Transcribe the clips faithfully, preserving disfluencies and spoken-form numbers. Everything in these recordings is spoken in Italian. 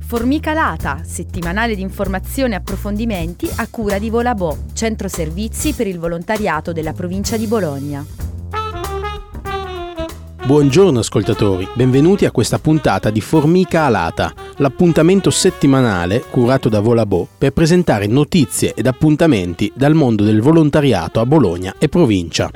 Formica Lata, settimanale di informazioni e approfondimenti a cura di Volabò, centro servizi per il volontariato della provincia di Bologna. Buongiorno ascoltatori, benvenuti a questa puntata di Formica Alata, l'appuntamento settimanale curato da Volabò per presentare notizie ed appuntamenti dal mondo del volontariato a Bologna e provincia.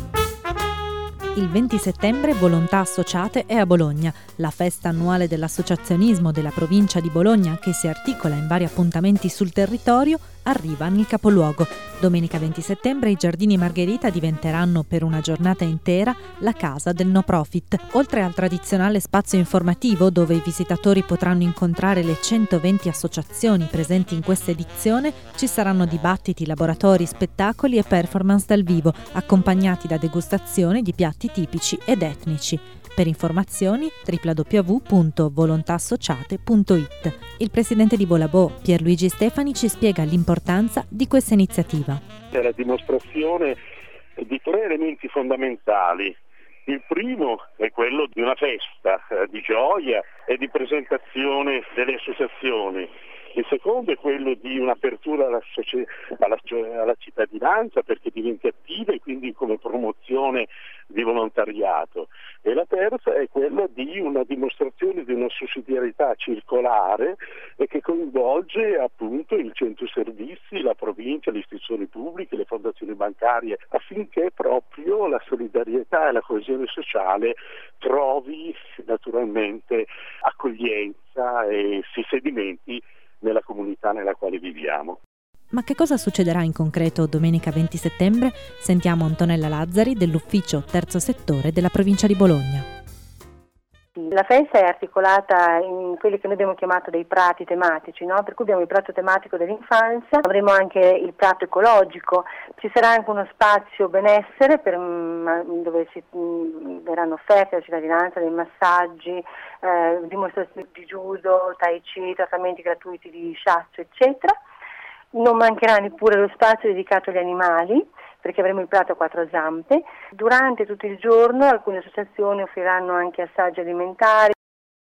Il venti settembre Volontà Associate è a Bologna, la festa annuale dell'associazionismo della provincia di Bologna che si articola in vari appuntamenti sul territorio, arriva nel capoluogo. Domenica venti settembre i Giardini Margherita diventeranno per una giornata intera la casa del no profit. Oltre al tradizionale spazio informativo dove i visitatori potranno incontrare le centoventi associazioni presenti in questa edizione, ci saranno dibattiti, laboratori, spettacoli e performance dal vivo, accompagnati da degustazioni di piatti tipici ed etnici. Per informazioni w w w punto volontassociate punto i t. Il presidente di Volabò, Pierluigi Stefani, ci spiega l'importanza di questa iniziativa. È la dimostrazione di tre elementi fondamentali. Il primo è quello di una festa eh, di gioia e di presentazione delle associazioni. Il secondo è quello di un'apertura alla, socie- alla, alla cittadinanza perché diventi attiva e quindi come promozione di volontariato. E la terza è quella di una dimostrazione di una sussidiarietà circolare e che coinvolge appunto il centro servizi, la provincia, le istituzioni pubbliche, le fondazioni bancarie, affinché proprio la solidarietà e la coesione sociale trovi naturalmente accoglienza e si sedimenti nella comunità nella quale viviamo. Ma che cosa succederà in concreto domenica venti settembre? Sentiamo Antonella Lazzari dell'ufficio Terzo Settore della provincia di Bologna. La festa è articolata in quelli che noi abbiamo chiamato dei prati tematici, no? Per cui abbiamo il prato tematico dell'infanzia, avremo anche il prato ecologico, ci sarà anche uno spazio benessere per, dove si mh, verranno offerte la cittadinanza, dei massaggi, eh, dimostrazioni di judo, tai chi, trattamenti gratuiti di shiatsu, eccetera. Non mancherà neppure lo spazio dedicato agli animali, perché avremo il prato a quattro zampe. Durante tutto il giorno alcune associazioni offriranno anche assaggi alimentari.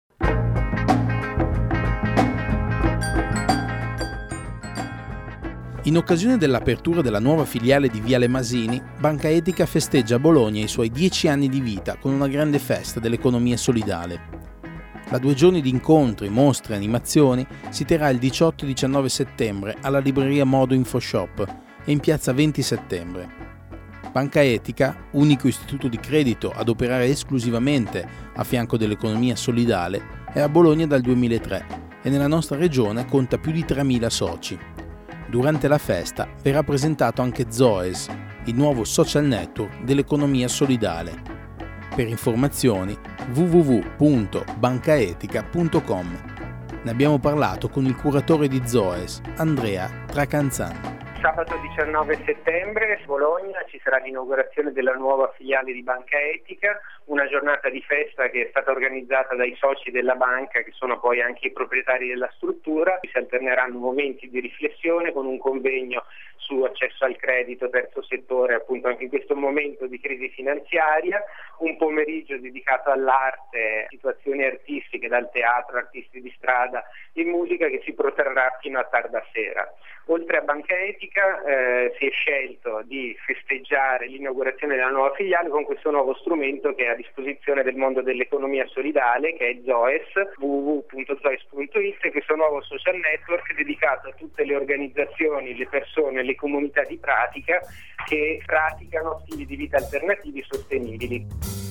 In occasione dell'apertura della nuova filiale di Viale Masini, Banca Etica festeggia a Bologna i suoi dieci anni di vita con una grande festa dell'economia solidale. La due giorni di incontri, mostre e animazioni si terrà il diciotto e diciannove settembre alla libreria Modo InfoShop e in piazza venti settembre. Banca Etica, unico istituto di credito ad operare esclusivamente a fianco dell'economia solidale, è a Bologna dal duemilatré e nella nostra regione conta più di tremila soci. Durante la festa verrà presentato anche Zoes, il nuovo social network dell'economia solidale. Per informazioni w w w punto bancaetica punto com. Ne abbiamo parlato con il curatore di Zoes, Andrea Tracanzan. Sabato diciannove settembre a Bologna ci sarà l'inaugurazione della nuova filiale di Banca Etica, una giornata di festa che è stata organizzata dai soci della banca che sono poi anche i proprietari della struttura. Si alterneranno momenti di riflessione con un convegno su accesso al credito, terzo settore, appunto anche in questo momento di crisi finanziaria, un pomeriggio dedicato all'arte, situazioni artistiche dal teatro, artisti di strada e musica che si protrarrà fino a tarda sera. Oltre a Banca Etica eh, si è scelto di festeggiare l'inaugurazione della nuova filiale con questo nuovo strumento che è a disposizione del mondo dell'economia solidale, che è Zoes, w w w punto zoes punto i t, questo nuovo social network dedicato a tutte le organizzazioni, le persone, le comunità di pratica che praticano stili di vita alternativi sostenibili.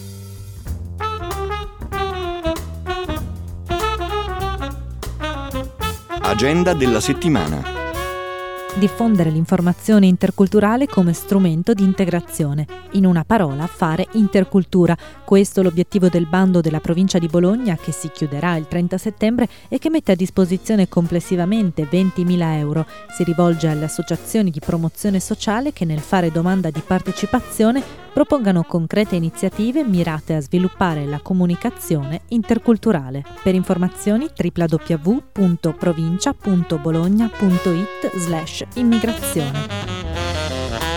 Agenda della settimana. Diffondere l'informazione interculturale come strumento di integrazione. In una parola, fare intercultura. Questo è l'obiettivo del bando della provincia di Bologna che si chiuderà il trenta settembre e che mette a disposizione complessivamente ventimila euro. Si rivolge alle associazioni di promozione sociale che nel fare domanda di partecipazione propongano concrete iniziative mirate a sviluppare la comunicazione interculturale. Per informazioni w w w punto provincia punto bologna punto i t slash immigrazione.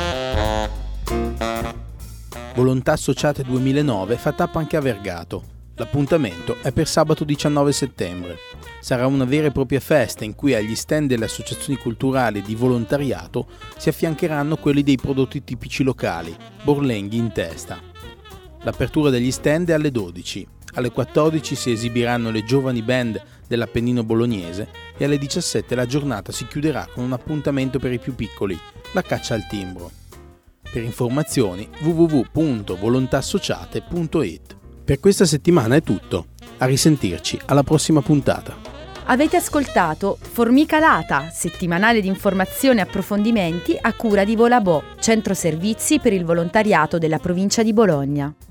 Volontà Associate duemilanove fa tappa anche a Vergato. L'appuntamento è per sabato diciannove settembre. Sarà una vera e propria festa in cui agli stand delle associazioni culturali e di volontariato si affiancheranno quelli dei prodotti tipici locali, borlenghi in testa. L'apertura degli stand è alle dodici. Alle quattordici si esibiranno le giovani band dell'Appennino bolognese e alle diciassette la giornata si chiuderà con un appuntamento per i più piccoli, la caccia al timbro. Per informazioni w w w punto volontassociate punto i t. Per questa settimana è tutto. A risentirci alla prossima puntata. Avete ascoltato Formica Lata, settimanale di informazioni e approfondimenti a cura di Volabò, centro servizi per il volontariato della provincia di Bologna.